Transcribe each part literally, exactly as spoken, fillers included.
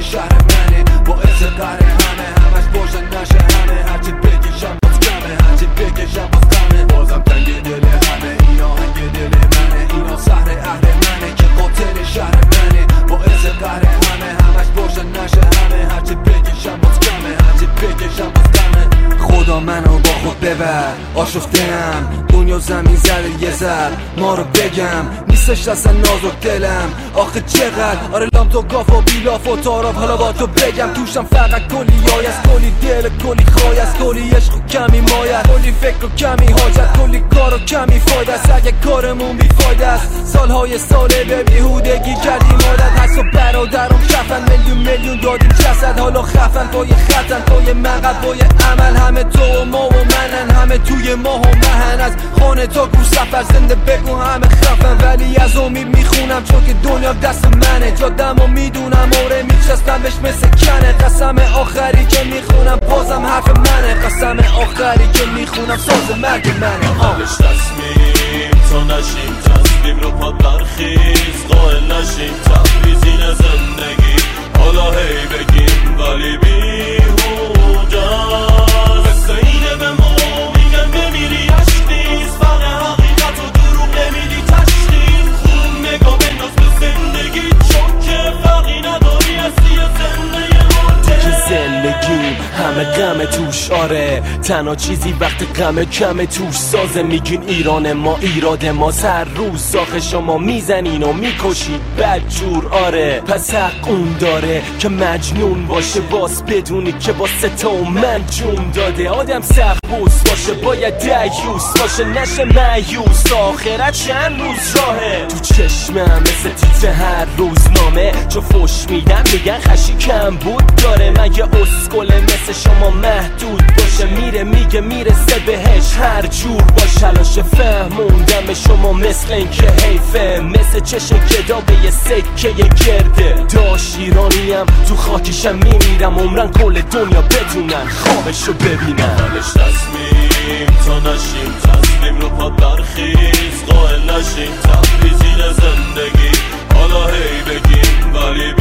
شهر منه، باعث قهر همه، همش باشن نشه همه، هرچی بکشم باز کمه، هرچی بکشم باز کمه. بازم تنگ دل همه، اینا هنگ دل منه، اینا سهر اهل منه که قاتل شهر منه، باعث قهر همه، همش باشن نشه همه، هرچی بکشم باز کمه، هرچی بکشم باز کمه. خدا منو با خود ببر، آشفته‌ام، دنیا زمین زده یه ذره ما رو بگم، نیستش اصلا نازک دلم آخه چقدر. آره لام تو گاف و بیلاف و تاراف، حالا با تو بگم توشم فقط کلی یای است، کلی دل کلی خواهی است، کلی عشق و کمی مایه، کلی فکر و کمی حاجت، کلی کار و کمی فایده است. اگه کارمون بیفایده است سالهای ساله به بیهودگی کردیم عادت، هست و برادرم کفن میلیون میلیون دادیم جسد، حالا خفن پای خطن پای مقب پای عمل، همه تو و ما و منن، همه توی ماه و مهن، از خانه تا کو سفر زنده بگو همه خفن، ولی از امید میخونم چون که دنیا دست منه، جادم و میدونم آره میچستم بهش مثل کنه، قسم آخری که میخونم بازم حرف منه، قسم آخری که میخونم ساز مرگ منه. آمش تصمیم تا نشیم تصمیم رو پاد برخیز، قائل نشیم تبریزین زندگی، حالا هی بگیم ولی بیهوده مثل اینه به ما میگن بمیری عشق نیست، فرق حقیقت و دروغ نمیدی تشخیص، خون نگاه بنداز به زندگی چون که فرقی نداری هستی زندگی زندگی همه غم توش، آره تنها چیزی وقت غم کم توش سازه، میگین ایران ما ایراد ما، هر روز ساخه شما میزنین و میکشید بدجور، آره پس حق اون داره که مجنون باشه باز بدونی که با ستا و من جون داده، آدم سخت بوس باشه باید دیوس باشه نشه مایوس، آخرت چند روز راهه تو چشمم مثل تیتر هر روزنامه، چو فش میدم میگن خشی کم بود داره، مگه اسکله مثل شما محدود باشه، میره میگه میرسه بهش هر جور باشه، تلاش فهموندم به شما مثل این که حیفه، مثل چش گدا به یه سکه گرده، داش ایرانیم تو خاکشم میمیرم، عمرن کل دنیا بدونن خوابشو ببینن. حالش تصمیم تا نشیم تصمیم رو پاد برخیز، قائل نشیم تبریزین زندگی، حالا هی بگیم ولی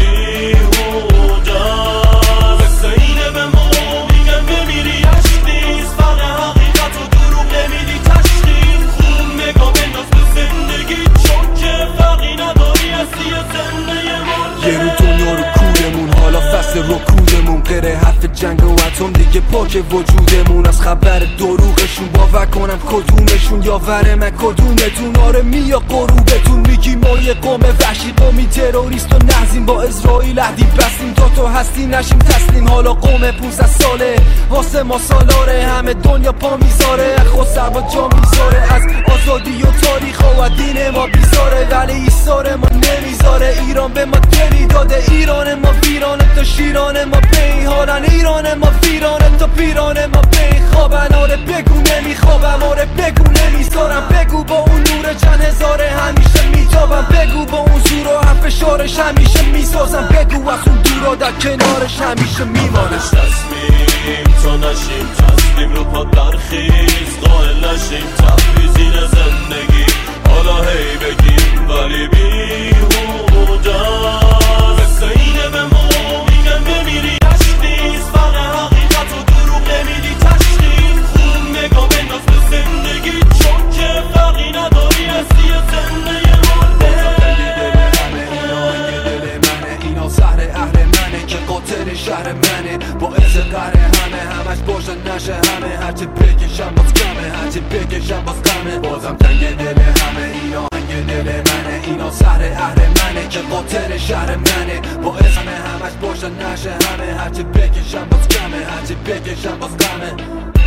بیهوده مثل اینه به ما میگن بمیری عشق نیست، فرق حقیقت و دروغ نمیدی تشخیص، خون نگاه بنداز به زندگی چون که فرقی نداری هستی زندگی ما، یه رو دنیا رو کورمون، حالا فصل رکودمون، غیر حرف جنگ و اتم دیگه پاک وجودمون، از خبر دروغشون باور کنم کدومشون یاور من کدومتون، آره میا غروبتون، میگی ما یه قوم وحشی قومی تروریست و نحزیم، با اسرائیل عهدی بستیم تا تو هستی نشیم تسلیم، حالا قوم پونصد ساله واسه ما سالاره، همه دنیا پا میذاره خود سر با جا میذاره، از آزادی و تاریخ و دین ما بیزاره، ولی ایثار ما نمیذاره، ایران به ما دلی داده، ایران ما ویرانه تا شیران ما پی حالن، ایران ما ویرانه تا پیران ما پی خوابن، آره بگو نمیخوابم، آره بگو نمیذارم، بگو با اون نور چند هزاره همیشه میتابم، بگو با اون زور و حرف شارش همیشه میسازم، بگو از اون دورا در کنارش همیشه میمانم. تصمیم تا نشیم تصمیم رو پاد برخیز، قائل نشیم تبریزین زندگی، حالا هی بگیم ولی بیهوده مثل اینه به ما میگن بمیری عشق نیست، فرق حقیقت و دروغ نمیدی تشخیص، خون نگاه بنداز به زندگی چون که فرقی نداری هستی زندگی ما، سهر اهل منه که قاتل شهر منه، باعث قهر همه، همش باشن نشه همه، هرچی بکشم باز کمه، هرچی بکشم باز کمه. بازم تنگ دل همه، اینا هنگ دل منه، اینا سهر اهل منه که قاتل شهر منه، باعث همه، همش باشن نشه همه، هرچی بکشم باز کمه، هرچی بکشم باز کمه.